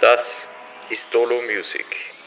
Das ist Dolo Music.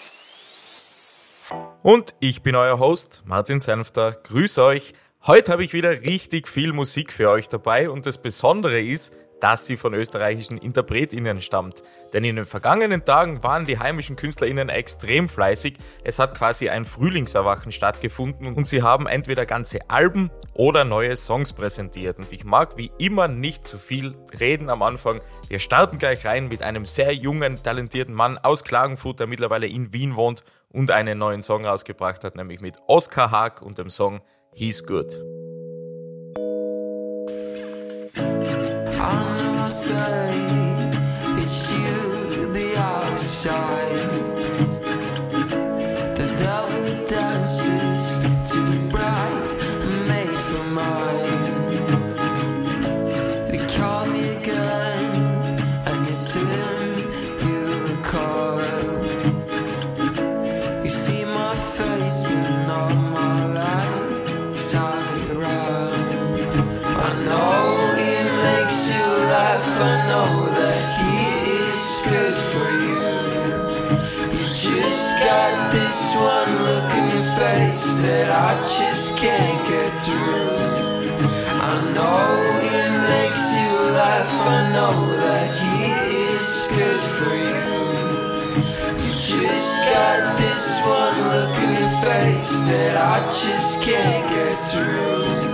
Und ich bin euer Host, Martin Senfter. Grüß euch. Heute habe ich wieder richtig viel Musik für euch dabei und das Besondere ist, dass sie von österreichischen InterpretInnen stammt. Denn in den vergangenen Tagen waren die heimischen KünstlerInnen extrem fleißig. Es hat quasi ein Frühlingserwachen stattgefunden und sie haben entweder ganze Alben oder neue Songs präsentiert. Und ich mag wie immer nicht zu viel reden am Anfang. Wir starten gleich rein mit einem sehr jungen, talentierten Mann aus Klagenfurt, der mittlerweile in Wien wohnt und einen neuen Song rausgebracht hat, nämlich mit Oskar Haag und dem Song He's Good. It's you, the other side. The devil dances to the bride made for mine. They call me again, and it's him you call. You see my face in all my life, side around. I know he makes you laugh, I know that he is good for you. You just got this one look in your face that I just can't get through. I know he makes you laugh, I know that he is good for you. You just got this one look in your face that I just can't get through.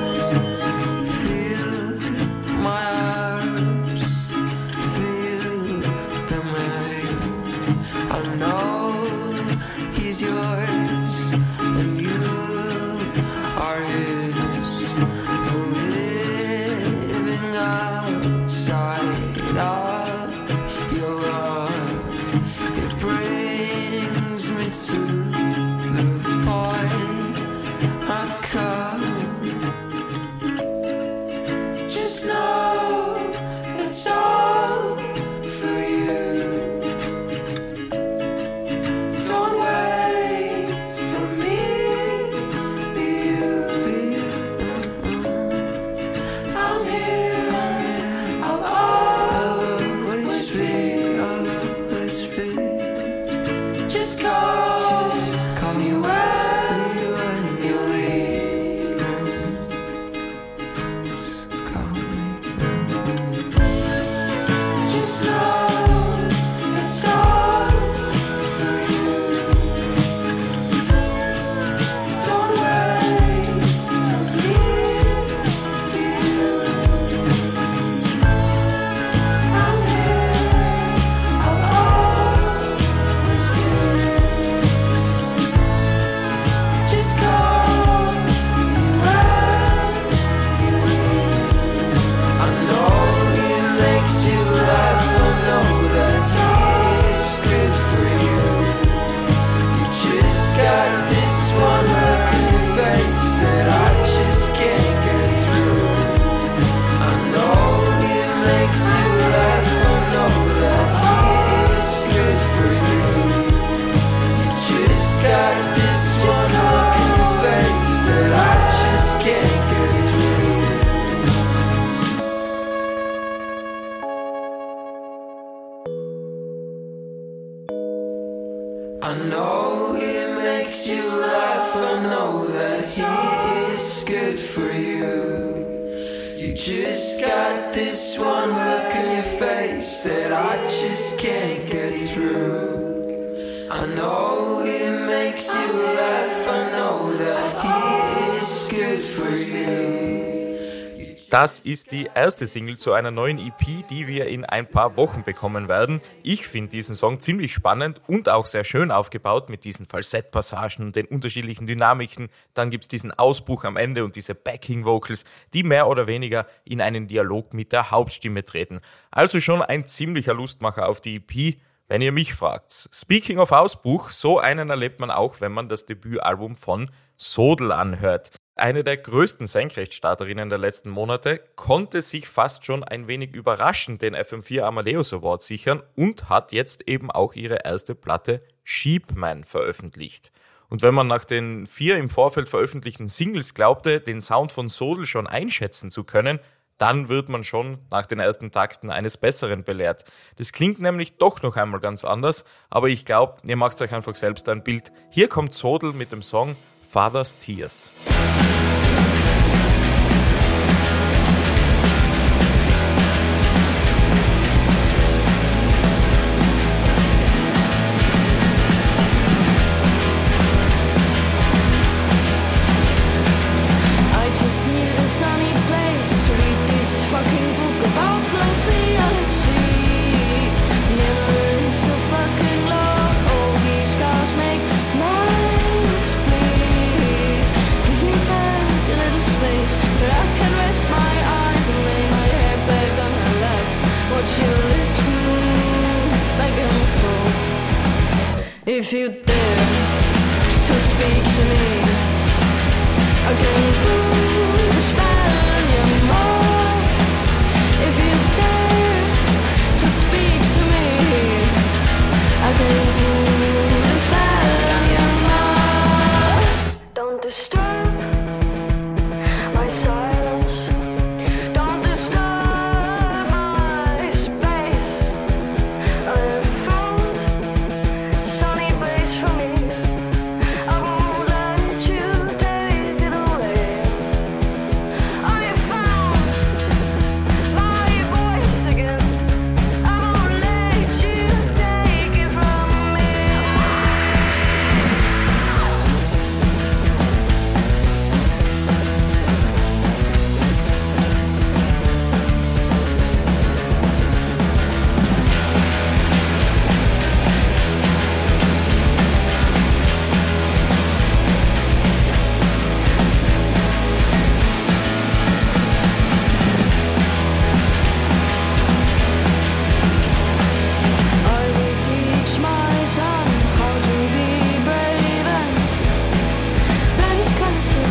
Yours and you are his. Living outside of your love, it brings me to the point I come. Just know it's all for you. I know it makes you laugh, I know that he is good for you. You just got this one look in your face that I just can't get through. I know it makes you laugh, I know that he is good for you. Das ist die erste Single zu einer neuen EP, die wir in ein paar Wochen bekommen werden. Ich finde diesen Song ziemlich spannend und auch sehr schön aufgebaut mit diesen Falsettpassagen und den unterschiedlichen Dynamiken. Dann gibt's diesen Ausbruch am Ende und diese Backing-Vocals, die mehr oder weniger in einen Dialog mit der Hauptstimme treten. Also schon ein ziemlicher Lustmacher auf die EP, wenn ihr mich fragt. Speaking of Ausbruch, so einen erlebt man auch, wenn man das Debütalbum von Sodel anhört. Eine der größten Senkrechtstarterinnen der letzten Monate konnte sich fast schon ein wenig überraschend den FM4 Amadeus Award sichern und hat jetzt eben auch ihre erste Platte Sheepman veröffentlicht. Und wenn man nach den 4 im Vorfeld veröffentlichten Singles glaubte, den Sound von Sodel schon einschätzen zu können, dann wird man schon nach den ersten Takten eines Besseren belehrt. Das klingt nämlich doch noch einmal ganz anders, aber ich glaube, ihr macht euch einfach selbst ein Bild. Hier kommt Sodel mit dem Song Father's Tears. If you dare to speak to me, I can put a spell on your mouth. If you dare to speak to me, I can put a spell on your mouth. Don't disturb my silence. Don't disturb my space. I have found sunny place for me. I won't let you take it away. I have found my voice again. I won't let you take it from me. I will teach my son how to be brave and radical.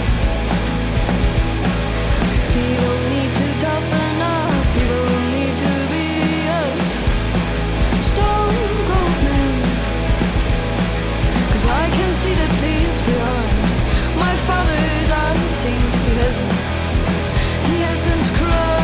He won't need to toughen up. He won't need to be a stone cold man. 'Cause I can see the tears behind my father's eyes. He hasn't cried.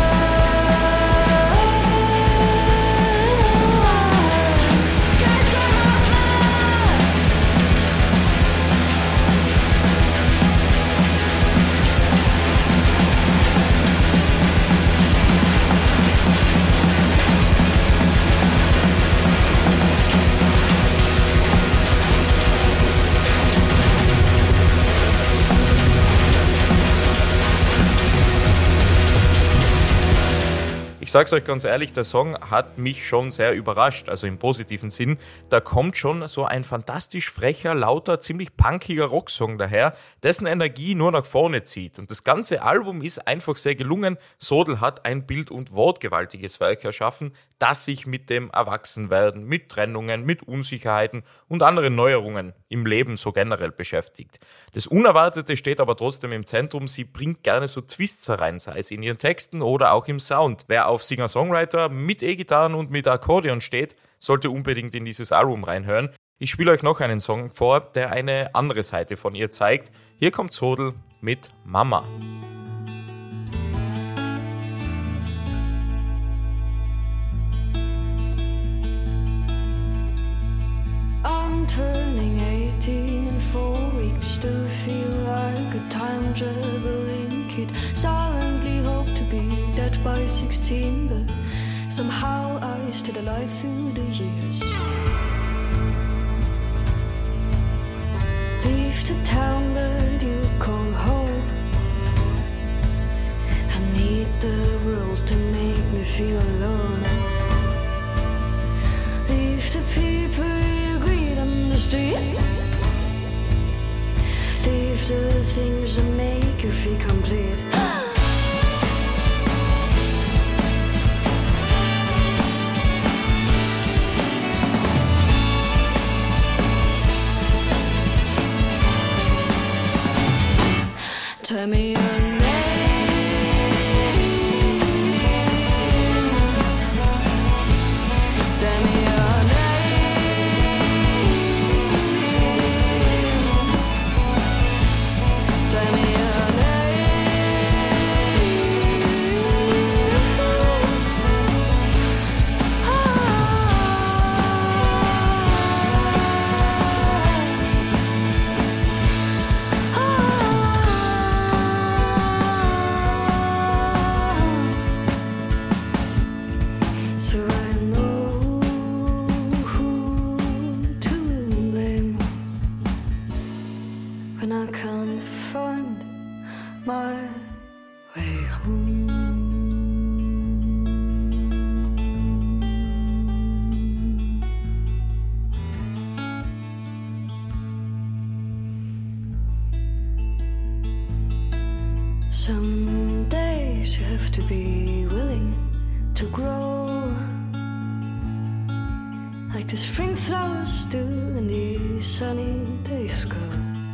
Ich sag's euch ganz ehrlich, der Song hat mich schon sehr überrascht, also im positiven Sinn. Da kommt schon so ein fantastisch frecher, lauter, ziemlich punkiger Rocksong daher, dessen Energie nur nach vorne zieht. Und das ganze Album ist einfach sehr gelungen. Sodel hat ein bild- und wortgewaltiges Werk erschaffen, das sich mit dem Erwachsenwerden, mit Trennungen, mit Unsicherheiten und anderen Neuerungen im Leben so generell beschäftigt. Das Unerwartete steht aber trotzdem im Zentrum. Sie bringt gerne so Twists herein, sei es in ihren Texten oder auch im Sound. Wer auf Singer-Songwriter mit E-Gitarren und mit Akkordeon steht, sollte unbedingt in dieses Album reinhören. Ich spiele euch noch einen Song vor, der eine andere Seite von ihr zeigt. Hier kommt Sodel mit Mama. I'm turning 18 in 4 weeks. To feel like a time traveling kid. Silently hope to be dead by 16, but somehow I stayed alive through the years. Leave the town that you call home. I need the world to make me feel alone. Leave the people you greet on the street. Leave the things that make you feel complete. Tell me your name. Tell me your name. Tell me your name. way home. Some days you have to be willing to grow, like the spring flowers do in the sunny days go.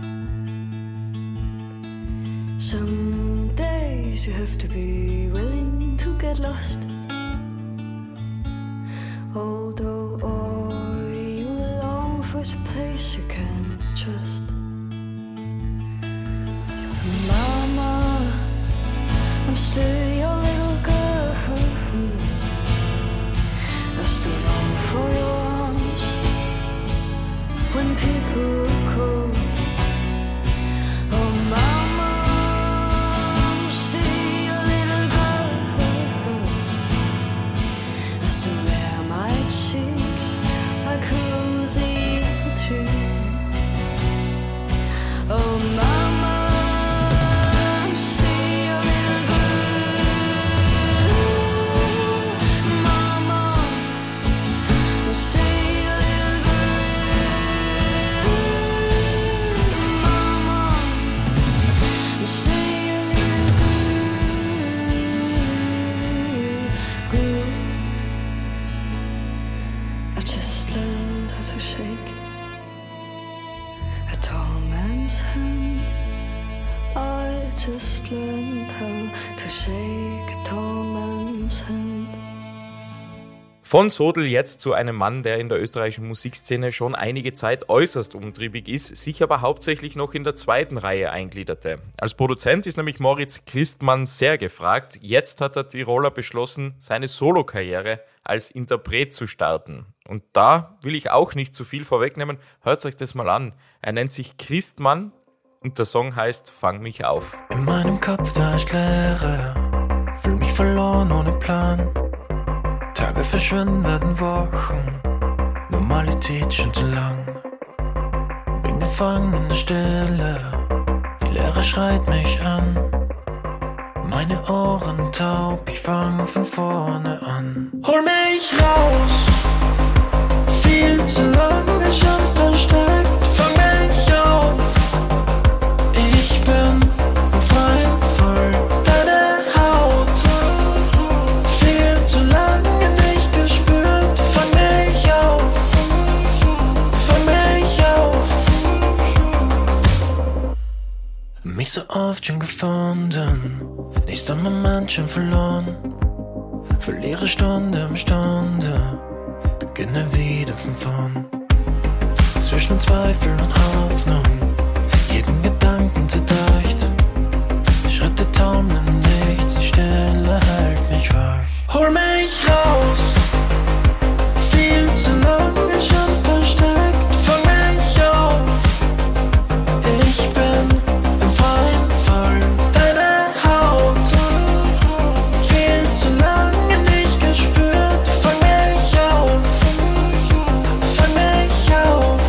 Some days you have to be willing to get lost, although all you long for is a place you can trust. Mama, I'm still your little girl. I still long for your arms when people are cold. Oh, Mama, I'm still your little girl. I still wear my cheeks like a rosy apple tree. Oh, Mama, just learned how to shake a tall man's hand. Von Sodl jetzt zu einem Mann, der in der österreichischen Musikszene schon einige Zeit äußerst umtriebig ist, sich aber hauptsächlich noch in der zweiten Reihe eingliederte. Als Produzent ist nämlich Moritz Christmann sehr gefragt. Jetzt hat der Tiroler beschlossen, seine Solokarriere als Interpret zu starten. Und da will ich auch nicht zu viel vorwegnehmen. Hört euch das mal an. Er nennt sich Christmann und der Song heißt Fang mich auf. In meinem Kopf da ist Leere, fühl mich verloren ohne Plan. Tage verschwinden, werden Wochen, Normalität schon zu lang. Bin gefangen in der Stille, die Leere schreit mich an. Meine Ohren taub, ich fang von vorne an. Hol mich raus, viel zu lange schon versteckt. Fang mich auf, ich bin im freien Fall. Deine Haut, viel zu lange nicht gespürt. Fang mich auf, fang mich auf. Mich so oft schon gefunden, nächster Moment schon verloren. Verliere Stunde um Stunde, beginne wieder von vorn. Zwischen Zweifel und Hoffnung, jeden Gedanken zerdacht. Schritte taumeln nichts, die Stille hält mich wach. Hol mich raus, viel zu lange schon versteckt. Fang mich auf, ich bin im freien Fall. Deine Haut, viel zu lange nicht gespürt. Fang mich auf, fang mich auf.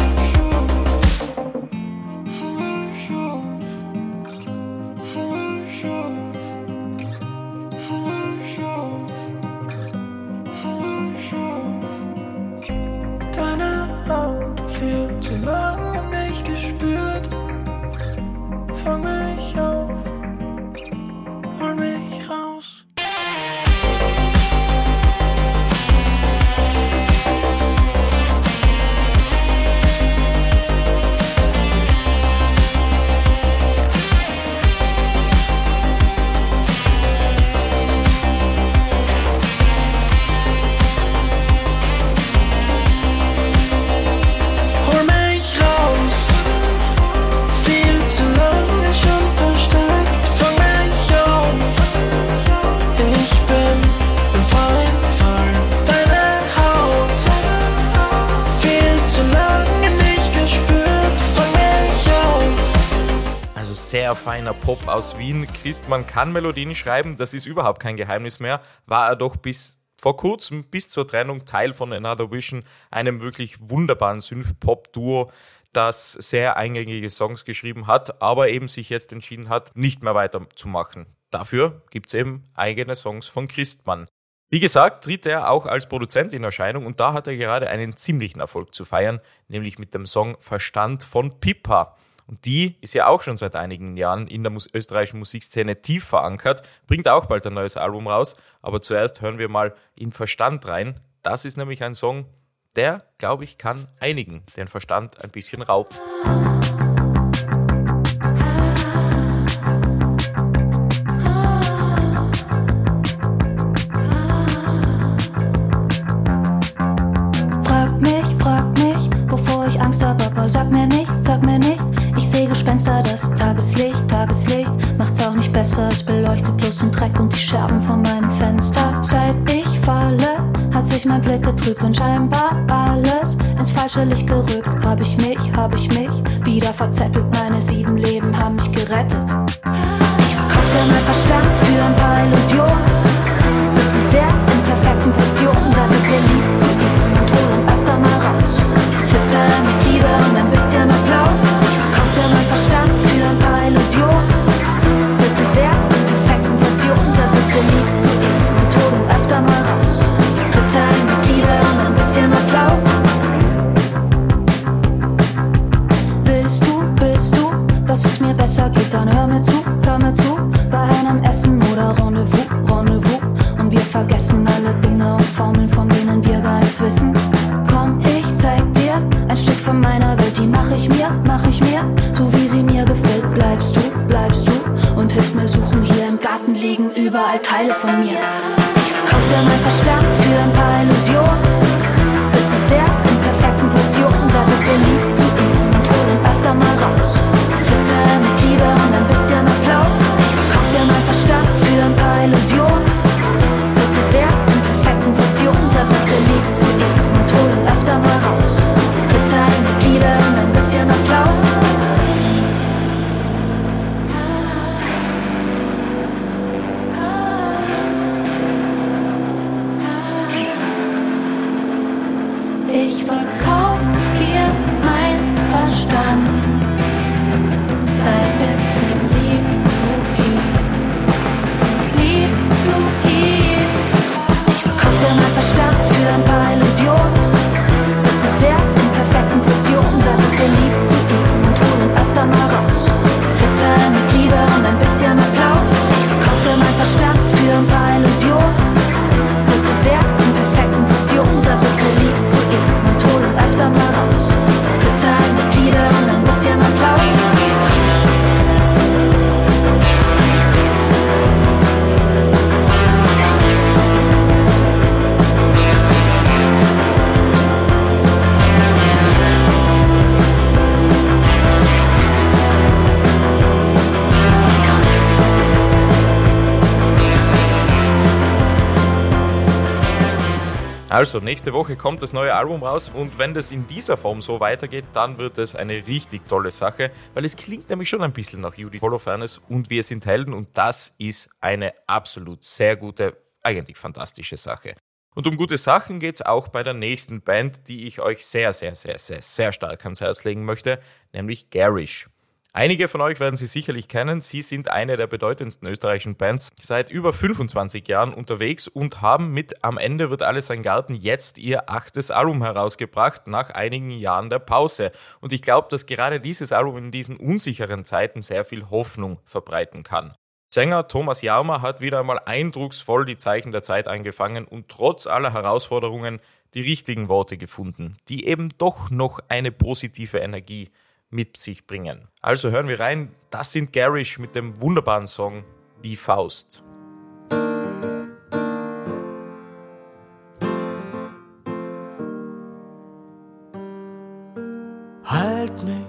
Deine Haut, viel zu lange nicht gespürt. Fang mich auf, hol mich raus. Hol mich raus, viel zu lange schon versteckt. Fang mich auf, ich bin im freien Fall. Deine Haut, viel zu lange nicht gespürt. Fang mich auf. Also sehr feiner Pop aus Wien. Christmann kann Melodien schreiben, das ist überhaupt kein Geheimnis mehr. War er doch bis vor kurzem, bis zur Trennung, Teil von Another Vision, einem wirklich wunderbaren Synth-Pop-Duo, das sehr eingängige Songs geschrieben hat, aber eben sich jetzt entschieden hat, nicht mehr weiterzumachen. Dafür gibt's eben eigene Songs von Christmann. Wie gesagt, tritt er auch als Produzent in Erscheinung und da hat er gerade einen ziemlichen Erfolg zu feiern, nämlich mit dem Song Verstand von Pippa. Und die ist ja auch schon seit einigen Jahren in der österreichischen Musikszene tief verankert, bringt auch bald ein neues Album raus, aber zuerst hören wir mal in Verstand rein. Das ist nämlich ein Song, der, glaube ich, kann einigen den Verstand ein bisschen rauben. Frag mich, bevor ich Angst habe, aber sag mir nicht. Ich sehe Gespenster, das Tageslicht macht's auch nicht besser. Es beleuchtet bloß den Dreck und die Scherben von meinem Fenster. Seit ich falle, hat sich mein Blick getrübt und scheinbar alles ins falsche Licht gerückt. Hab ich mich wieder verzettelt. Meine 7 Leben haben mich gerettet. Ich verkauf dir meinen Verstand für ein paar Illusionen. Bitte sehr in perfekten Portionen. Sei bitte lieb zu ihm und hol ihn öfter mal raus. Fütter mit Liebe und ein bisschen Applaus. Ich verkauf dir meinen Verstand für ein paar Illusionen. Bitte sehr in perfekten Portionen. Sei bitte lieb zu ihm und hol ihn öfter mal raus. Fütter mit Liebe und ein bisschen Applaus. Willst du, dass es mir besser geht, dann hör mir zu, bei einem Essen oder Rendezvous, und wir vergessen alle Dinge und Formeln, von denen wir gar nichts wissen. Komm, ich zeig dir ein Stück von meiner Welt, die mach ich mir, so wie sie mir gefällt. Bleibst du und hilfst mir suchen, hier im Garten liegen überall Teile von mir. Ich verkauf dir meinen Verstand für ein paar Illusionen. Bitte sehr in perfekten Portionen, sei bitte lieb zu ihm und hol ihn öfter mal raus. Fütter mit Liebe und ein bisschen Applaus. Ich verkauf dir meinen Verstand für ein paar Illusionen. Bitte sehr in perfekten Portionen, sei bitte lieb zu ihm und hol ihn öfter mal raus. Fütter mit Liebe und ein bisschen Applaus. Ich verkauf dir meinen Verstand. Sei bitte lieb zu ihm. Ich verkauf dir meinen Verstand für ein paar Illusionen. Bitte sehr in perfekten Portionen. Sei bitte lieb zu ihm und hol ihn öfter mal raus. Fütter mit Liebe und ein bisschen Applaus. Ich verkauf dir meinen Verstand für ein paar Illusionen. Bitte sehr in perfekten Portionen. Sei bitte lieb zu ihm und hol ihn öfter mal raus. Fütter mit Liebe und ein bisschen Applaus. Also, nächste Woche kommt das neue Album raus und wenn das in dieser Form so weitergeht, dann wird es eine richtig tolle Sache, weil es klingt nämlich schon ein bisschen nach Judith Holofernes und Wir sind Helden und das ist eine absolut sehr gute, eigentlich fantastische Sache. Und um gute Sachen geht's auch bei der nächsten Band, die ich euch sehr stark ans Herz legen möchte, nämlich Garish. Einige von euch werden sie sicherlich kennen. Sie sind eine der bedeutendsten österreichischen Bands, seit über 25 Jahren unterwegs und haben mit Am Ende wird alles ein Garten jetzt ihr 8. Album herausgebracht, nach einigen Jahren der Pause. Und ich glaube, dass gerade dieses Album in diesen unsicheren Zeiten sehr viel Hoffnung verbreiten kann. Sänger Thomas Jaumer hat wieder einmal eindrucksvoll die Zeichen der Zeit eingefangen und trotz aller Herausforderungen die richtigen Worte gefunden, die eben doch noch eine positive Energie mit sich bringen. Also hören wir rein, das sind Garish mit dem wunderbaren Song Die Faust. Halt mich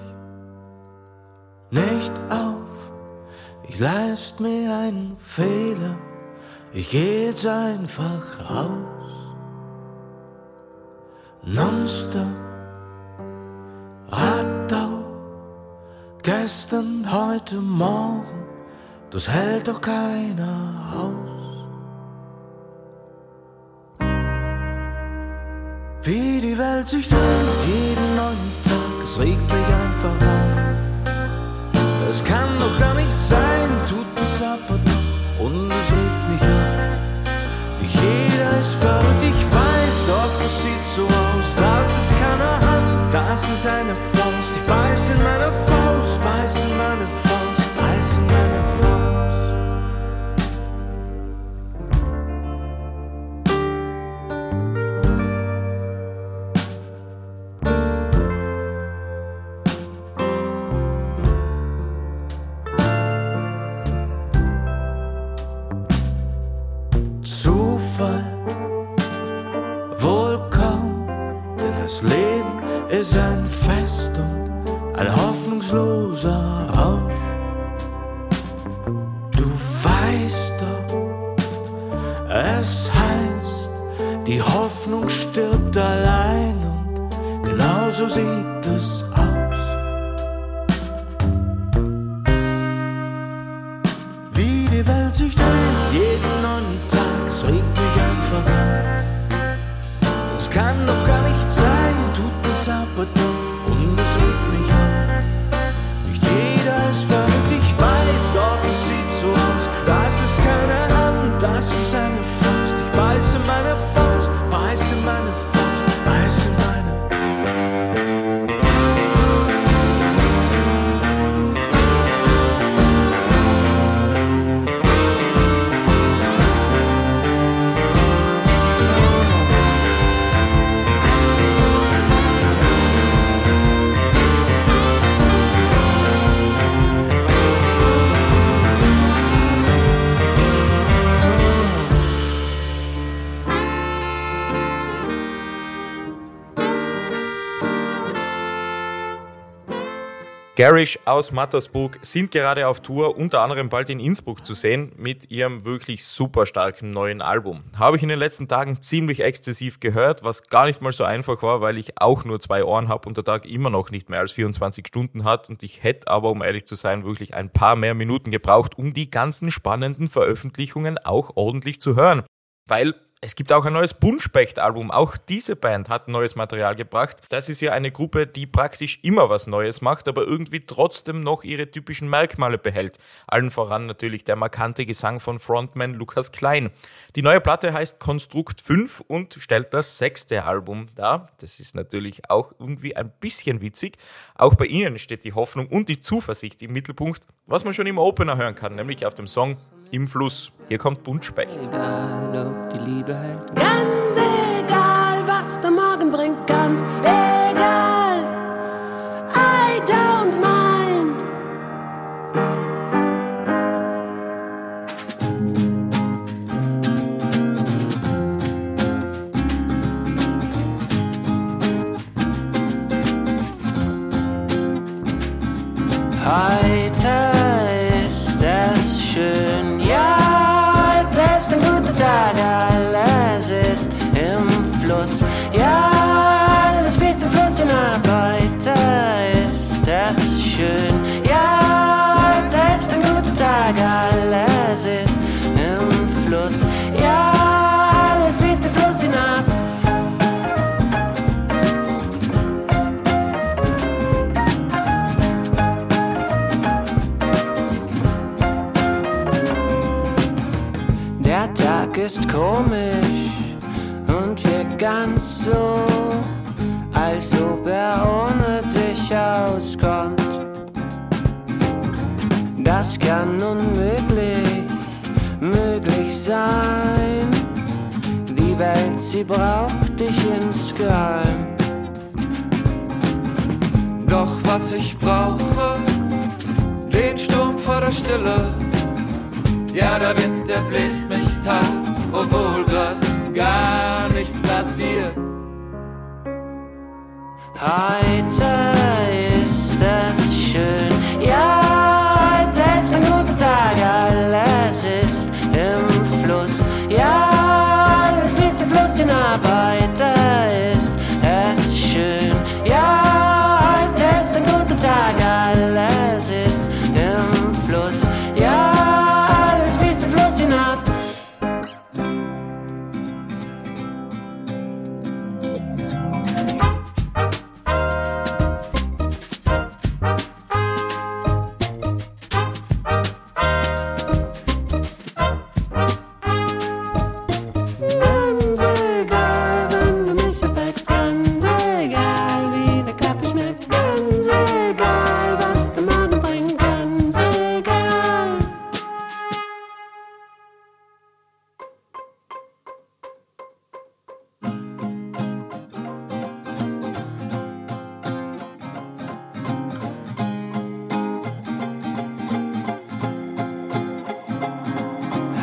nicht auf, ich leist mir einen Fehler, ich geh jetzt einfach raus. Nonstop, Radau, gestern, heute, morgen, das hält doch keiner aus. Wie die Welt sich dreht, jeden neuen Tag es regt mich einfach auf. Es kann doch gar nicht sein, tut es aber doch, und es regt mich auf. Nicht jeder ist verrückt, ich weiß, doch es sieht so aus. Das ist keine Hand, das ist eine Faust. Ich beiß in meine Faust, beiß in meine Faust, beiß in meine Faust. Ist ein Fest und ein hoffnungsloser Rausch. Du weißt doch, es heißt, die Hoffnung stirbt allein und genauso sieht es aus. Wie die Welt sich dreht, jeden neuen Tag, es regt mich einfach auf. Es kann doch gar nicht sein, tut es aber doch, und es regt mich auf. Nicht jeder ist verrückt, ich weiß, doch es sieht so aus. Das ist keine Hand, das ist eine Faust. Ich beiße meine Faust, beiße meine Faust, beiße meine. Garish aus Mattersburg sind gerade auf Tour, unter anderem bald in Innsbruck zu sehen, mit ihrem wirklich super starken neuen Album. Habe ich in den letzten Tagen ziemlich exzessiv gehört, was gar nicht mal so einfach war, weil ich auch nur 2 Ohren habe und der Tag immer noch nicht mehr als 24 Stunden hat und ich hätte aber, um ehrlich zu sein, wirklich ein paar mehr Minuten gebraucht, um die ganzen spannenden Veröffentlichungen auch ordentlich zu hören. Weil es gibt auch ein neues Buntspecht-Album. Auch diese Band hat neues Material gebracht. Das ist ja eine Gruppe, die praktisch immer was Neues macht, aber irgendwie trotzdem noch ihre typischen Merkmale behält. Allen voran natürlich der markante Gesang von Frontman Lukas Klein. Die neue Platte heißt Konstrukt 5 und stellt das 6. Album dar. Das ist natürlich auch irgendwie ein bisschen witzig. Auch bei ihnen steht die Hoffnung und die Zuversicht im Mittelpunkt, was man schon im Opener hören kann, nämlich auf dem Song Im Fluss. Hier kommt Buntspecht. Egal, ob die Liebe hält. Ganz egal, was der Morgen bringt, ganz egal. I don't mind. Heute ist es schön, ja, heute ist ein guter Tag, alles ist im Fluss, ja, alles fließt im Fluss hinab. Heute ist es schön, ja, heute ist ein guter Tag, alles ist im Fluss, ja, alles fließt im Fluss hinab. Der Tag ist komisch und wirkt ganz so, als ob er ohne dich auskommt. Das kann unmöglich möglich sein. Die Welt, sie braucht dich insgeheim. Doch was ich brauche, den Sturm vor der Stille. Ja, der Wind, der bläst mich taub, obwohl grad gar nichts passiert. Heute ist es schön, ja, heute ist ein guter Tag, alles ist im Fluss, ja, alles fließt im Fluss hinab. Heute ist es schön, ja, heute ist ein guter Tag, alles ist im Fluss, ja, alles fließt im Fluss hinab.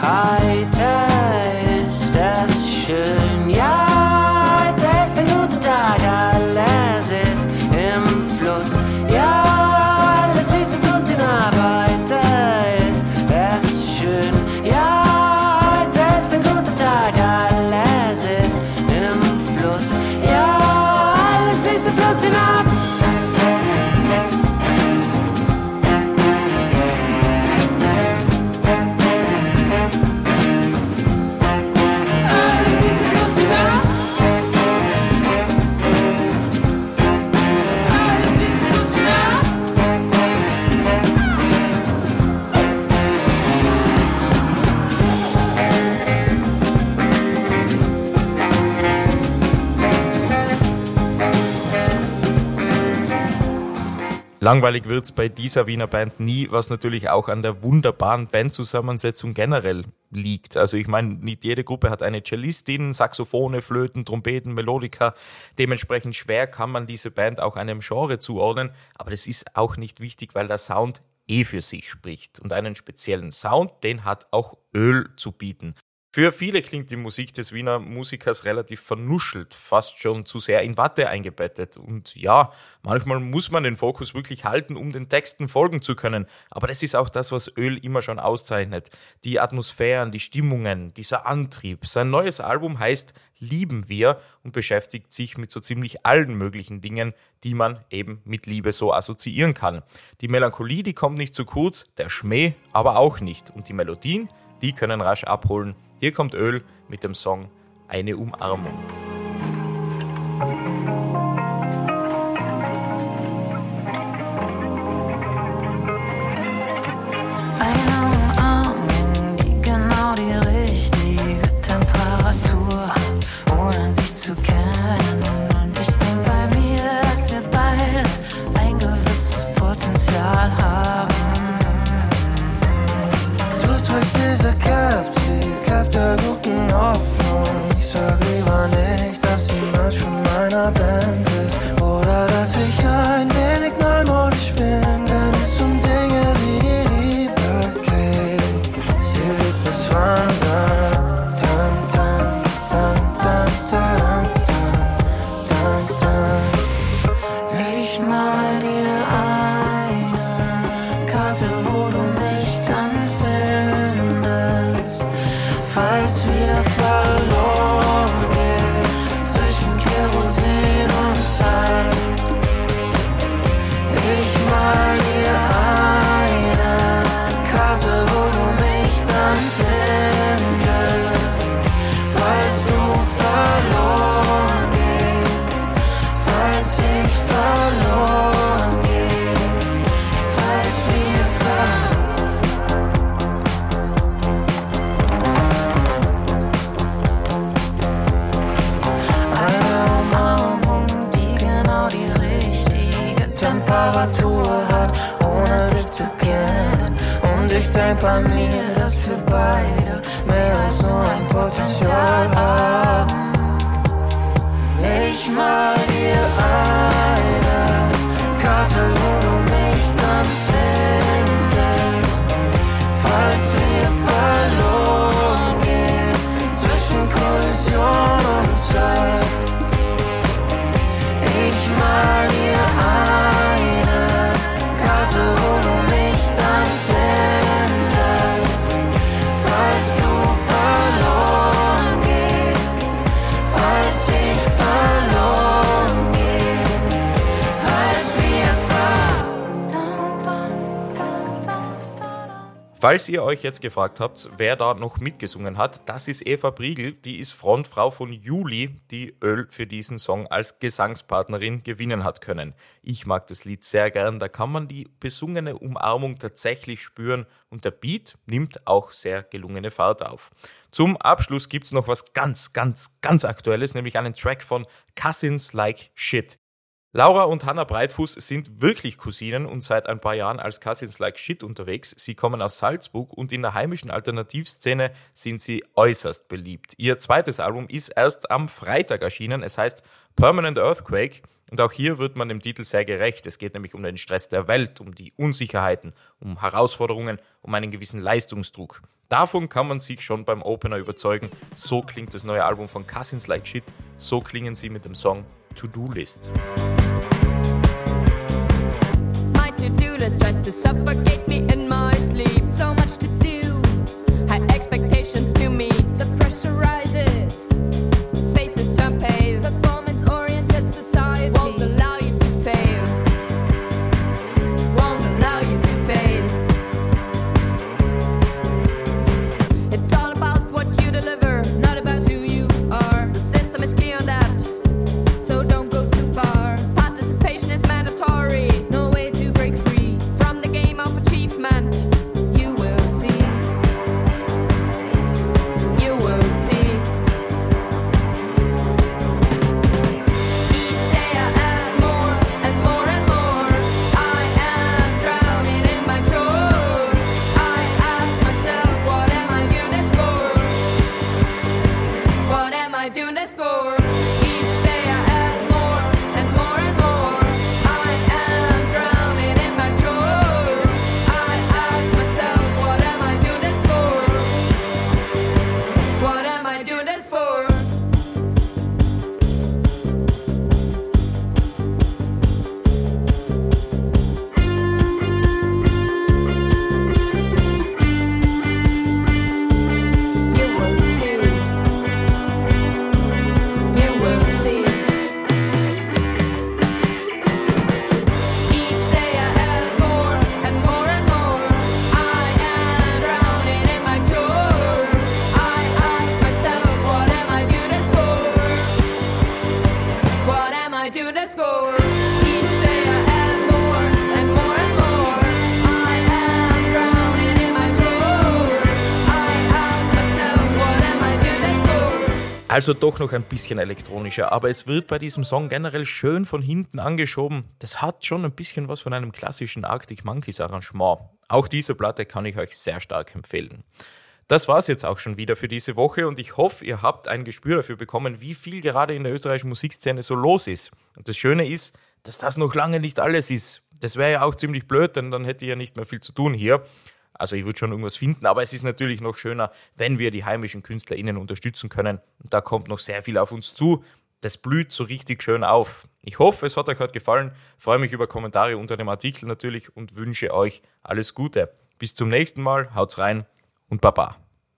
Heute ist es schön, ja, heute ist ein guter Tag, alles ist im Fluss, ja, alles fließt im Fluss hinab. Heute ist es schön, ja, heute ist ein guter Tag, alles ist im Fluss, ja, alles fließt im Fluss hinab. Langweilig wird's bei dieser Wiener Band nie, was natürlich auch an der wunderbaren Bandzusammensetzung generell liegt. Also ich meine, nicht jede Gruppe hat eine Cellistin, Saxophone, Flöten, Trompeten, Melodika. Dementsprechend schwer kann man diese Band auch einem Genre zuordnen, aber das ist auch nicht wichtig, weil der Sound für sich spricht. Und einen speziellen Sound, den hat auch Öl zu bieten. Für viele klingt die Musik des Wiener Musikers relativ vernuschelt, fast schon zu sehr in Watte eingebettet. Und ja, manchmal muss man den Fokus wirklich halten, um den Texten folgen zu können. Aber das ist auch das, was Öl immer schon auszeichnet. Die Atmosphären, die Stimmungen, dieser Antrieb. Sein neues Album heißt Lieben wir und beschäftigt sich mit so ziemlich allen möglichen Dingen, die man eben mit Liebe so assoziieren kann. Die Melancholie, die kommt nicht zu kurz, der Schmäh aber auch nicht. Und die Melodien, die können rasch abholen. Hier kommt Öl mit dem Song Eine Umarmung. Eine Umarmung, die genau die richtige Temperatur hat, ohne dich zu kennen. Und ich denk bei mir, dass wir beide ein gewisses Potenzial haben. Du trägst diese Cap der guten Hoffnung. Ich sag lieber nicht, dass sie Mensch von meiner Band ist. Oder dass ich ein wenig neumodisch bin, wenn es um Dinge wie die Liebe geht. Sie liebt das Wandern. Tam, tam, tam, tam, tam, tam, tam, tam. Ich mal dir eine Karte, wo du mich dann findest. Falls wir verloren gehen zwischen Kerosin und Zeit. Ich mal dir eine Karte, wo du mich dann findest. Falls du verloren gehst, falls ich verloren gehe, falls wir Temperatur hat, ohne dich zu kennen. Und ich denk bei mir, dass wir beide mehr als nur ein Potenzial haben. Ich mal dir eine Karte, wo du mich dann findest. Falls wir verloren gehen zwischen Kollision und Zeit. Ich mal dir eine Karte, wo du mich dann findest. Falls du verloren gehst, falls ich verloren gehe, falls wir Falls ihr euch jetzt gefragt habt, wer da noch mitgesungen hat, das ist Eva Briegel, die ist Frontfrau von Juli, die Öl für diesen Song als Gesangspartnerin gewinnen hat können. Ich mag das Lied sehr gern, da kann man die besungene Umarmung tatsächlich spüren und der Beat nimmt auch sehr gelungene Fahrt auf. Zum Abschluss gibt's noch was ganz Aktuelles, nämlich einen Track von Cousins Like Shit. Laura und Hannah Breitfuß sind wirklich Cousinen und seit ein paar Jahren als Cousins Like Shit unterwegs. Sie kommen aus Salzburg und in der heimischen Alternativszene sind sie äußerst beliebt. Ihr zweites Album ist erst am Freitag erschienen, es heißt Permanent Earthquake Und auch hier wird man dem Titel sehr gerecht. Es geht nämlich um den Stress der Welt, um die Unsicherheiten, um Herausforderungen, um einen gewissen Leistungsdruck. Davon kann man sich schon beim Opener überzeugen. So klingt das neue Album von Cousins Like Shit. So klingen sie mit dem Song To-Do List. My to-do list tries to suffocate me in my sleep. So much to do, high expectations to meet. The pressure rises, faces turn pale. Performance-oriented society won't allow you to fail. Won't allow you to fail. It's all about what you deliver, not about who you are. The system is clear on that, so don't go too far. Participation is mandatory, no way to break free from the game of achievement. You will see. You will see. Each day I add more and more and more. I am drowning in my chores. I ask myself, what am I doing this for? What am I doing this for? Each day I add more and more and more. I am drowning in my chores. I ask myself, what am I doing this for? What am I doing this for? You will see. You will see. Each day I add more and more and more. I am drowning in my chores. I ask myself, what am I doing this for? What am I doing this for? Each day I add more and more and more. I am drowning in my chores. I ask myself, what am I doing this for? Also doch noch ein bisschen elektronischer, aber es wird bei diesem Song generell schön von hinten angeschoben. Das hat schon ein bisschen was von einem klassischen Arctic Monkeys Arrangement. Auch diese Platte kann ich euch sehr stark empfehlen. Das war's jetzt auch schon wieder für diese Woche und ich hoffe, ihr habt ein Gespür dafür bekommen, wie viel gerade in der österreichischen Musikszene so los ist. Und das Schöne ist, dass das noch lange nicht alles ist. Das wäre ja auch ziemlich blöd, denn dann hätte ich ja nicht mehr viel zu tun hier. Also ich würde schon irgendwas finden, aber es ist natürlich noch schöner, wenn wir die heimischen KünstlerInnen unterstützen können. Und da kommt noch sehr viel auf uns zu. Das blüht so richtig schön auf. Ich hoffe, es hat euch heute gefallen. Freue mich über Kommentare unter dem Artikel natürlich und wünsche euch alles Gute. Bis zum nächsten Mal, haut's rein und Baba.